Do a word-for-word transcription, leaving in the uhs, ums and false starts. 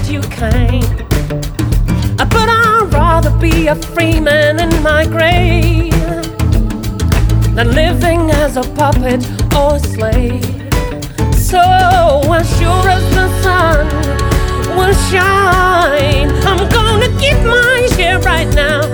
that you came. But I'd rather be a free man in my grave than living as a puppet or a slave. So as sure as the sun will shine, I'm gonna get my share right now.